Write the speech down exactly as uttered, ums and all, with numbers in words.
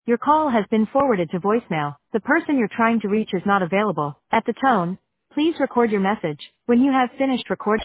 Your call has been forwarded to voicemail. The person you're trying to reach is not available. At the tone, please record your message. When you have finished recording.